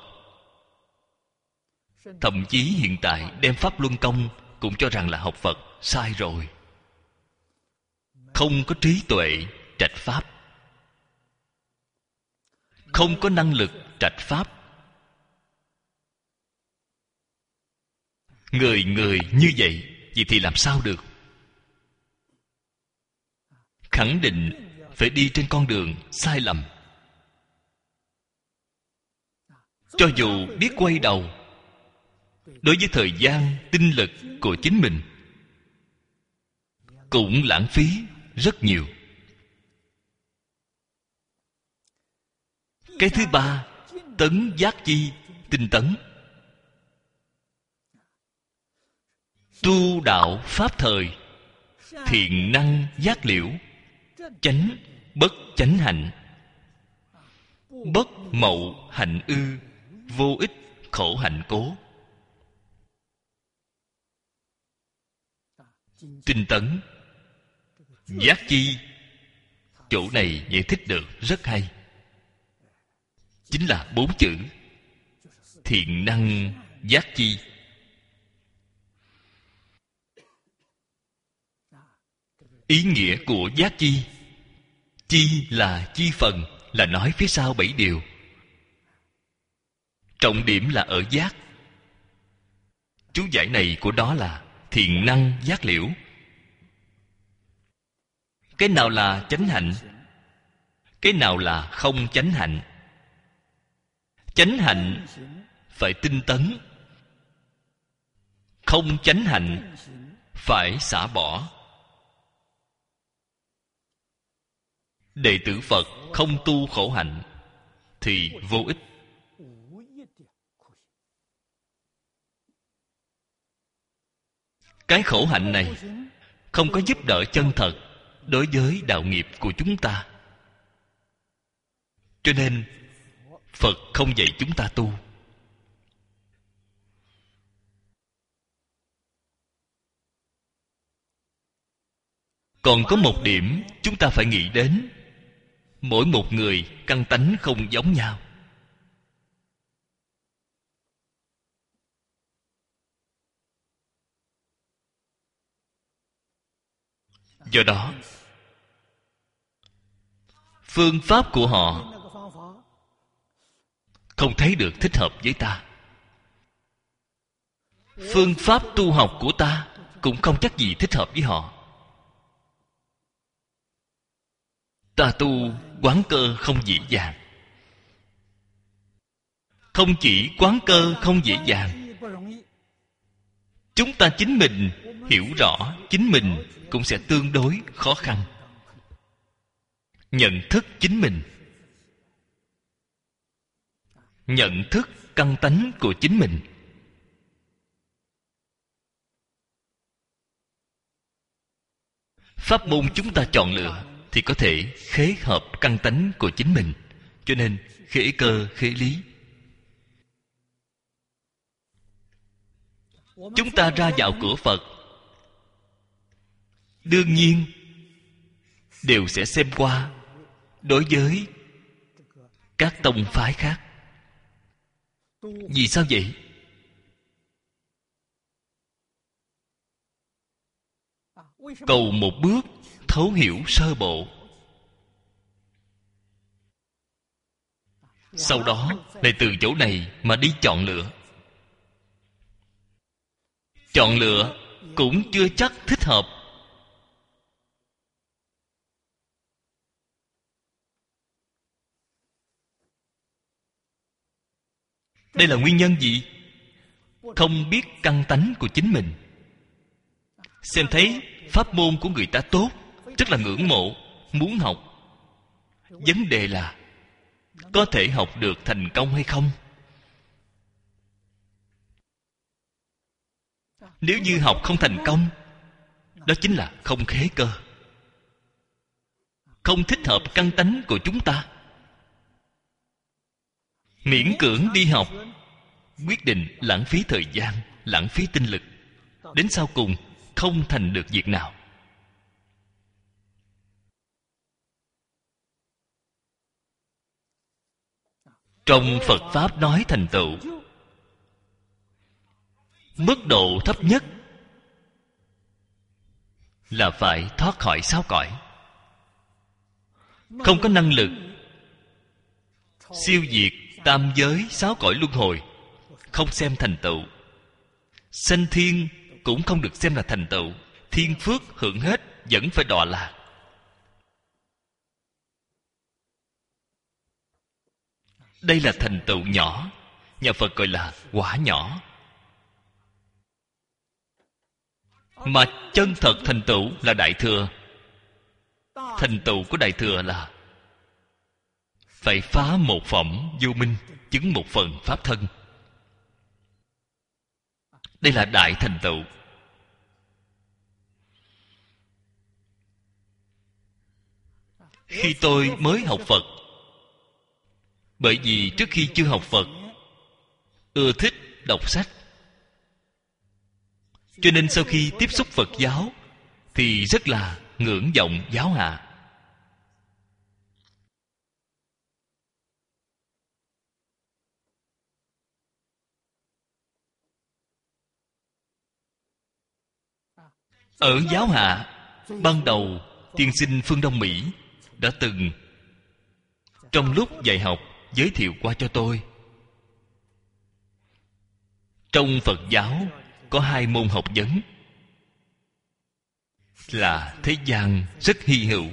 Thậm chí hiện tại đem Pháp Luân Công cũng cho rằng là học Phật. Sai rồi. Không có trí tuệ trạch Pháp, không có năng lực trạch Pháp. Người người như vậy, vậy thì làm sao được? Khẳng định phải đi trên con đường sai lầm. Cho dù biết quay đầu, đối với thời gian, tinh lực của chính mình cũng lãng phí rất nhiều. Cái thứ ba, tấn giác chi, tinh tấn. Tu đạo pháp thời, thiện năng giác liễu, chánh bất chánh hạnh, bất mậu hạnh ư, vô ích khổ hạnh cố. Tinh tấn, giác chi, chỗ này giải thích được rất hay. Chính là bốn chữ thiện năng giác chi. Ý nghĩa của giác chi, chi là chi phần, là nói phía sau bảy điều. Trọng điểm là ở giác. Chú giải này của đó là thiện năng giác liễu. Cái nào là chánh hạnh, cái nào là không chánh hạnh. Chánh hạnh phải tinh tấn, không chánh hạnh phải xả bỏ. Đệ tử Phật không tu khổ hạnh thì vô ích. Cái khổ hạnh này không có giúp đỡ chân thật đối với đạo nghiệp của chúng ta. Cho nên Phật không dạy chúng ta tu. Còn có một điểm chúng ta phải nghĩ đến. Mỗi một người căn tánh không giống nhau. Do đó phương pháp của họ không thấy được thích hợp với ta. Phương pháp tu học của ta cũng không chắc gì thích hợp với họ. Ta tu quán cơ không dễ dàng. Không chỉ quán cơ không dễ dàng, chúng ta chính mình hiểu rõ chính mình cũng sẽ tương đối khó khăn. Nhận thức chính mình, nhận thức căn tánh của chính mình. Pháp môn chúng ta chọn lựa thì có thể khế hợp căn tánh của chính mình. Cho nên khế cơ khế lý. Chúng ta ra vào cửa Phật, đương nhiên đều sẽ xem qua đối với các tông phái khác. Vì sao vậy? Cầu một bước thấu hiểu sơ bộ, sau đó lại từ chỗ này mà đi chọn lựa. Chọn lựa cũng chưa chắc thích hợp. Đây là nguyên nhân gì? Không biết căn tánh của chính mình. Xem thấy pháp môn của người ta tốt, rất là ngưỡng mộ, muốn học. Vấn đề là có thể học được thành công hay không? Nếu như học không thành công, đó chính là không khế cơ, không thích hợp căn tánh của chúng ta. Miễn cưỡng đi học, quyết định lãng phí thời gian, lãng phí tinh lực, đến sau cùng không thành được việc nào. Trong Phật Pháp nói thành tựu, mức độ thấp nhất là phải thoát khỏi sáu cõi. Không có năng lực siêu diệt tam giới sáu cõi luân hồi, không xem thành tựu. Sanh thiên cũng không được xem là thành tựu. Thiên phước hưởng hết vẫn phải đọa lạc. Đây là thành tựu nhỏ, nhà Phật gọi là quả nhỏ. Mà chân thật thành tựu là đại thừa. Thành tựu của đại thừa là phải phá một phẩm vô minh. chứng một phần pháp thân. Đây là đại thành tựu. Khi tôi mới học Phật, bởi vì trước khi chưa học Phật ưa thích đọc sách, cho nên sau khi tiếp xúc Phật giáo thì rất là ngưỡng vọng giáo hạ. Ở giáo hạ, ban đầu tiên sinh phương Đông Mỹ đã từng trong lúc dạy học giới thiệu qua cho tôi. Trong Phật giáo có hai môn học vấn là thế gian rất hy hữu.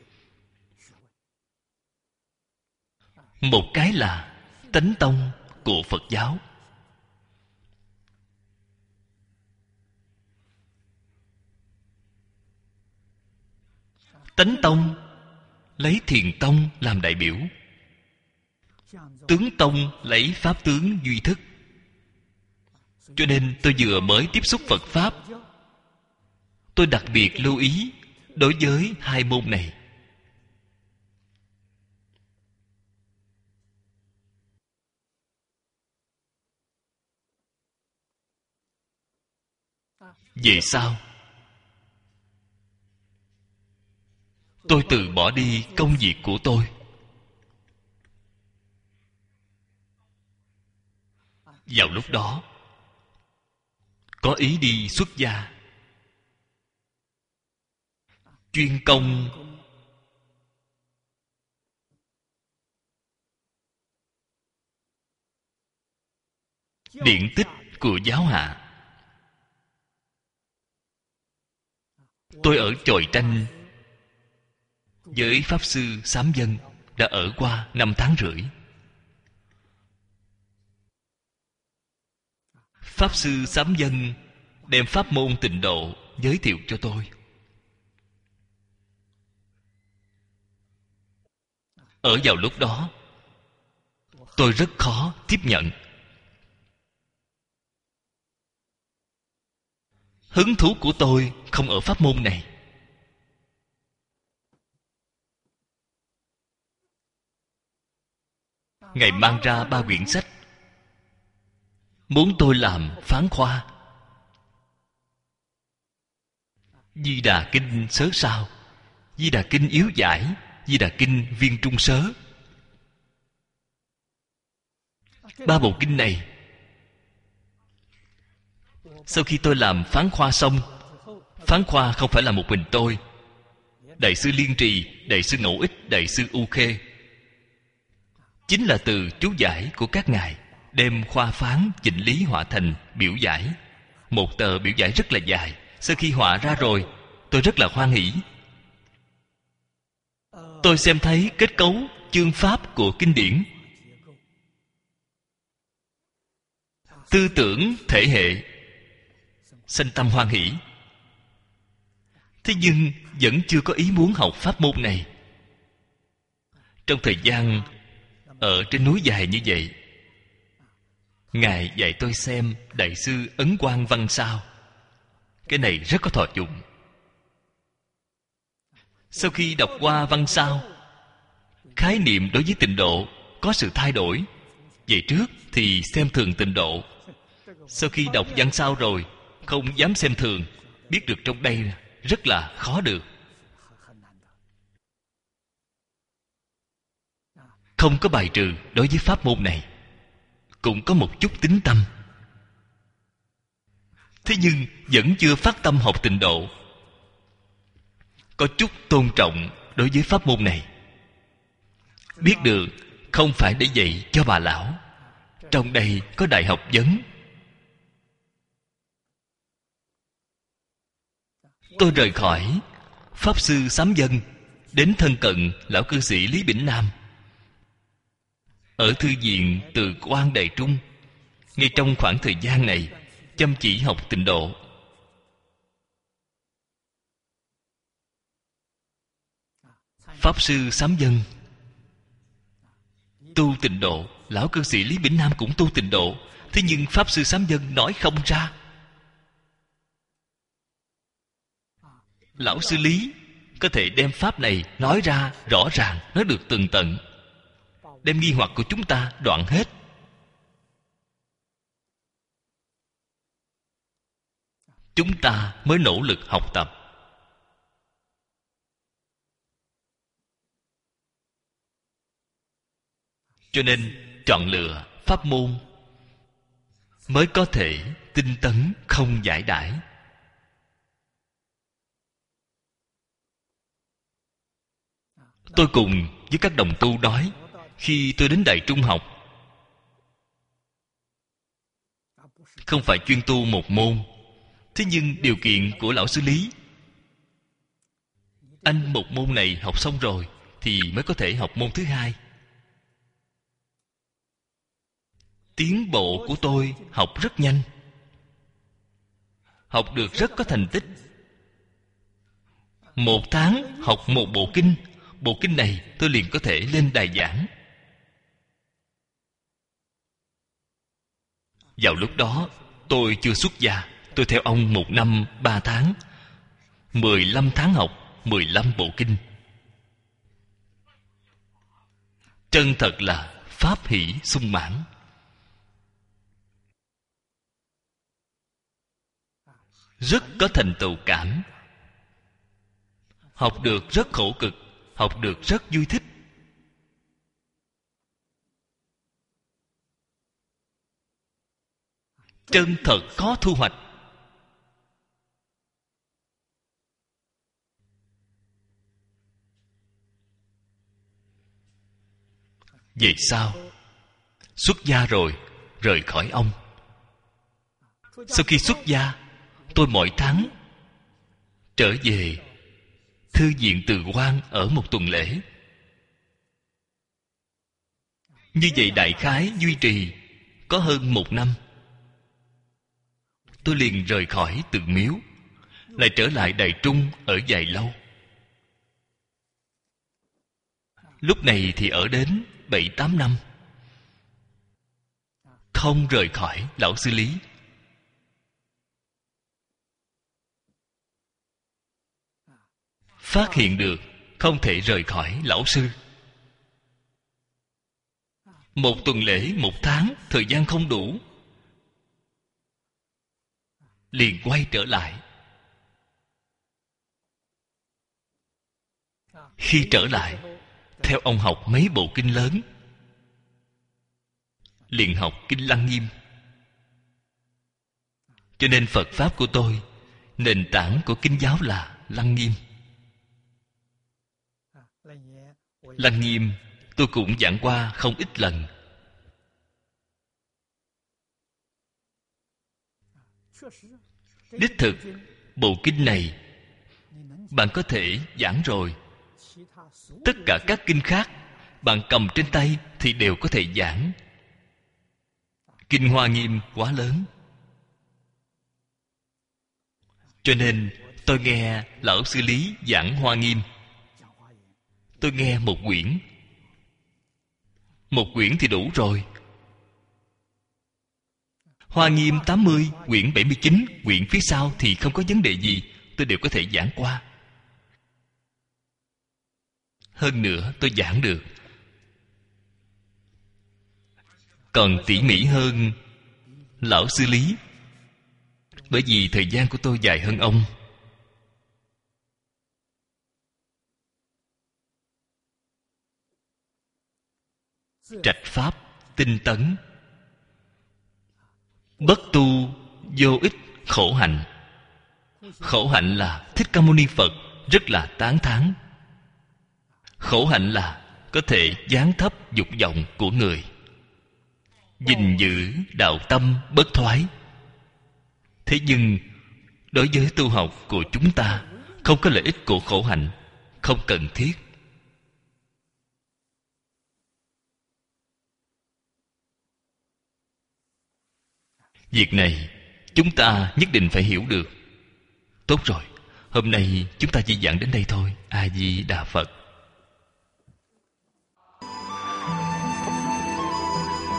Một cái là tánh tông của Phật giáo. Tánh tông lấy thiền tông làm đại biểu, tướng tông lấy pháp tướng duy thức. Cho nên tôi vừa mới tiếp xúc Phật pháp, tôi đặc biệt lưu ý đối với hai môn này. Về sau tôi từ bỏ đi công việc của tôi, vào lúc đó có ý đi xuất gia, chuyên công điển tích của giáo hạ. Tôi ở Chòi Tranh với Pháp Sư Sám Dân đã ở qua năm tháng rưỡi. Pháp Sư Sám Dân đem pháp môn Tịnh Độ giới thiệu cho tôi. Ở vào lúc đó tôi rất khó tiếp nhận. Hứng thú của tôi không ở pháp môn này. Ngài mang ra ba quyển sách, muốn tôi làm phán khoa. Di Đà Kinh Sớ Sao, Di Đà Kinh Yếu Giải, Di Đà Kinh Viên Trung Sớ. Ba bộ kinh này, sau khi tôi làm phán khoa xong, phán khoa không phải là một mình tôi. Đại sư Liên Trì, Đại sư Ngẫu Ích, Đại sư U Khê, chính là từ chú giải của các ngài đem khoa phán chỉnh lý họa thành biểu giải. Một tờ biểu giải rất là dài. Sau khi họa ra rồi, tôi rất là hoan hỷ. Tôi xem thấy kết cấu chương pháp của kinh điển, tư tưởng thể hệ, sanh tâm hoan hỷ. Thế nhưng vẫn chưa có ý muốn học pháp môn này. Trong thời gian ở trên núi dài như vậy, ngài dạy tôi xem Đại sư Ấn Quang Văn Sao. Cái này rất có thọ dụng. Sau khi đọc qua Văn Sao, khái niệm đối với Tịnh Độ có sự thay đổi. Về trước thì xem thường Tịnh Độ, sau khi đọc Văn Sao rồi không dám xem thường, biết được trong đây rất là khó được. Không có bài trừ đối với pháp môn này, cũng có một chút tín tâm. Thế nhưng vẫn chưa phát tâm học Tịnh Độ, có chút tôn trọng đối với pháp môn này. Biết được không phải để dạy cho bà lão, trong đây có đại học vấn. Tôi rời khỏi Pháp Sư Sám Dân, đến thân cận lão cư sĩ Lý Bỉnh Nam. Ở thư viện Từ Quan Đại Trung, ngay trong khoảng thời gian này chăm chỉ học Tịnh Độ. Pháp Sư Sám Dân tu Tịnh Độ lão cư sĩ Lý Bỉnh Nam cũng tu tịnh độ. Thế nhưng Pháp Sư Sám Dân nói không ra. Lão sư Lý có thể đem Pháp này nói ra rõ ràng, nói được tường tận, đem nghi hoặc của chúng ta đoạn hết. Chúng ta mới nỗ lực học tập. Cho nên chọn lựa pháp môn mới có thể tinh tấn không giải đãi. Tôi cùng với các đồng tu nói, khi tôi đến Đại Trung học, không phải chuyên tu một môn. Thế nhưng điều kiện của lão sư Lý, anh một môn này học xong rồi thì mới có thể học môn thứ hai. Tiến bộ của tôi học rất nhanh, học được rất có thành tích. Một tháng học một bộ kinh. Bộ kinh này tôi liền có thể lên đài giảng. Vào lúc đó tôi chưa xuất gia. Tôi theo ông một năm ba tháng, mười lăm tháng học mười lăm bộ kinh. Chân thật là pháp hỷ sung mãn. Rất có thành tựu cảm. Học được rất khổ cực, học được rất vui thích. Chân thật có thu hoạch. Về sau xuất gia rồi, rời khỏi ông. Sau khi xuất gia, tôi mỗi tháng trở về Thư viện Từ Quan ở một tuần lễ. Như vậy đại khái duy trì có hơn một năm. Tôi liền rời khỏi Từ Miếu, lại trở lại Đài Trung ở dài lâu. Lúc này thì ở đến bảy tám năm, không rời khỏi lão sư Lý. Phát hiện được không thể rời khỏi lão sư. Một tuần lễ, một tháng, thời gian không đủ, liền quay trở lại. Khi trở lại, theo ông học mấy bộ kinh lớn, liền học kinh Lăng Nghiêm. Cho nên Phật Pháp của tôi, nền tảng của kinh giáo là Lăng Nghiêm. Lăng Nghiêm tôi cũng giảng qua không ít lần. Đích thực, bộ kinh này bạn có thể giảng rồi. Tất cả các kinh khác bạn cầm trên tay thì đều có thể giảng. Kinh Hoa Nghiêm quá lớn, cho nên tôi nghe lão sư Lý giảng Hoa Nghiêm. Tôi nghe một quyển. Một quyển thì đủ rồi. Hoa Nghiêm tám mươi, quyển bảy mươi chín, quyển phía sau thì không có vấn đề gì, tôi đều có thể giảng qua. Hơn nữa tôi giảng được còn tỉ mỉ hơn lão sư Lý, bởi vì thời gian của tôi dài hơn ông. Trạch pháp tinh tấn, bất tu vô ích khổ hạnh. Khổ hạnh là Thích Ca Mâu Ni Phật rất là tán thán. Khổ hạnh là có thể giáng thấp dục vọng của người, gìn giữ đạo tâm bất thoái. Thế nhưng đối với tu học của chúng ta, không có lợi ích của khổ hạnh, không cần thiết. Việc này chúng ta nhất định phải hiểu được. Tốt rồi, hôm nay chúng ta chỉ giảng đến đây thôi. A Di Đà Phật.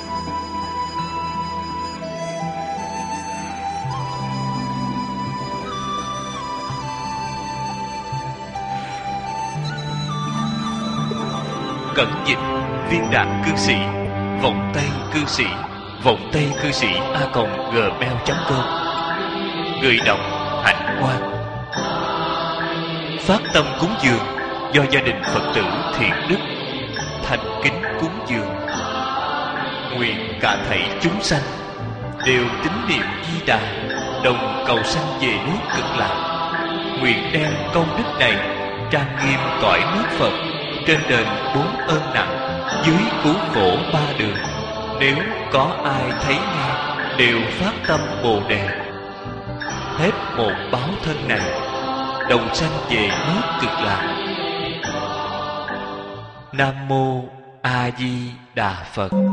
Cẩn Dịch, Viên Đạt Cư Sĩ, Vọng Tây Cư Sĩ, Vọng Tây Cư Sĩ a còng gmail chấm com. Người đọc Hạnh Quang. Phát tâm cúng dường do gia đình Phật tử Thiện Đức thành kính cúng dường. Nguyện cả thảy chúng sanh đều tín niệm Di Đà, đồng cầu sanh về nước Cực Lạc. Nguyện đem công đức này trang nghiêm cõi nước Phật, trên đền bốn ơn nặng, dưới cứu khổ ba đường. Nếu có ai thấy nghe, đều phát tâm Bồ Đề. Hết một báo thân này, đồng sanh về nước Cực Lạc. Nam Mô A Di Đà Phật.